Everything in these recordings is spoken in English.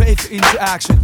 faith into action.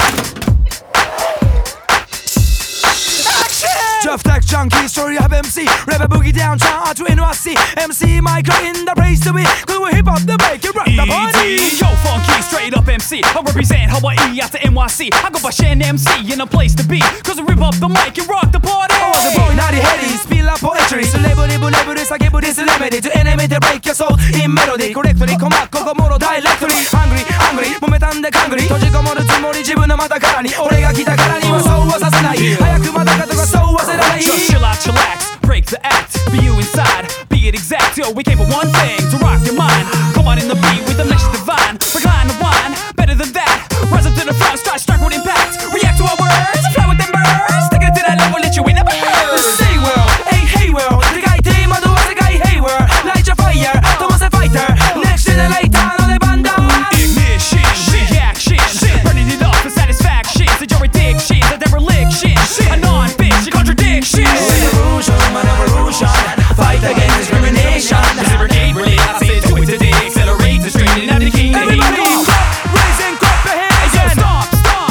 Jeff Tech Junkie, story of MC. Rapper boogie down, chant to NYC. MC Micro in the place to be. Cause we hip hop the break and rock the party. Yo, funky, straight up MC. I represent Hawaii out to NYC. I go by Shan MC in a place to be. Cause we rip up the mic and rock the party. I was a boy, not a heady, spill up poetry. So label, I give you this remedy. To animate and break your soul in melody. Correctly, come back, Kokomoro dialectly. Hungry, 揉めたんでカングリ閉じこもるつもり自分の股からに俺が来たからにはそうはさせない早くまたかとかそうはせらない Just chill out, chillax, break the act. Be you inside, be it exact. Yo, we came for one thing, to rock your mind. Come on in the beat with the message divine. Recline the wine, better than that. Rise up to the front, strike with impact. React to our words, fly with them birds. Take it to that level that you ain't never heard. Say world, hey world. でかいテーマとは世界平和 Light your fire, ともせファイター Next generator の出番だ Ignition, reaction, burning it up for satisfaction. So your addiction, a dereliction, a non-fiction contradiction. Revolution, my revolution. Fight against discrimination. Reciprocate, relate, I said do it today. Accelerate the strain and out the king. Everybody clap, raise and clap your hands again. Stomp, stomp.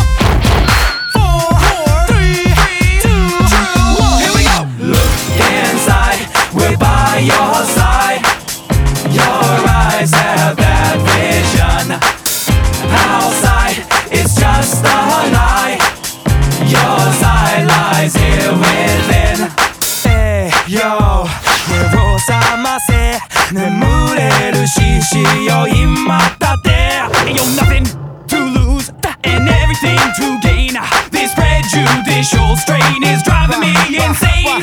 4, 3, 2, 1. Here we go. Look inside, we're by your side. Your eyes have that vision. Outside, it's just a lie. Your side lies here within. Hey, yo, 目を覚ませ眠れる獅子よ今だって Ain't yo nothing to lose and everything to gain. This prejudicial strain is driving me insane.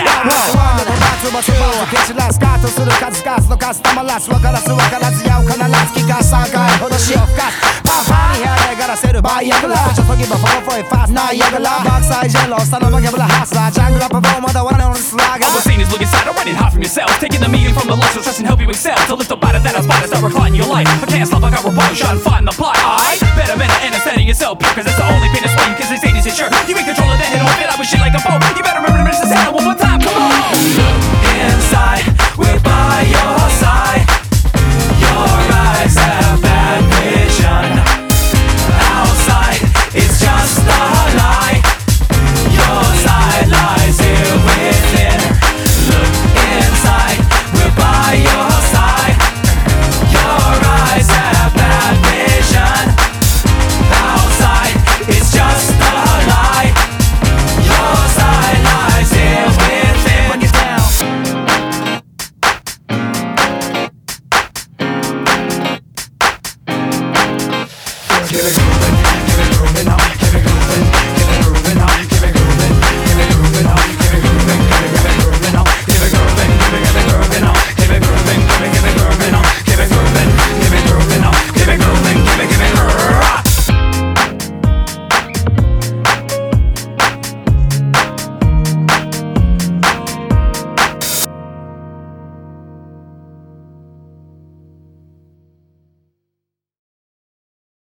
蹴散らすカットする数々の数たまらす分からず分からずやを必ず聞かす3回ほど潮吹かすパファに部屋でがらせるバイアグラちょっとギブフォーフォーファースナイアグラバックサイジェンロースタのバケブラハスラージャングラパフォーマーだ我々のスラーガー All we're seeing is look inside or running hot from yourself. Taking the meaning from the lust, so trust and help you excel. To lift up out of that spot and start reclining your life. I can't stop, I got report, shot and find the plot. I better and understanding yourself, cause that's the only thing that's swaying. Cause they say this is sure. You in control of that head, don't fit out with shit like a boat. You better remember to mention the sound one more time, come on. Look inside, we're by your side. Your eyes have bad vision. Outside, it's just a lie. Your side lies here within. Look inside, we're by your side. Your eyes have bad vision. Outside, it's just a lie. Your side lies here within. Bring it down. Here we go.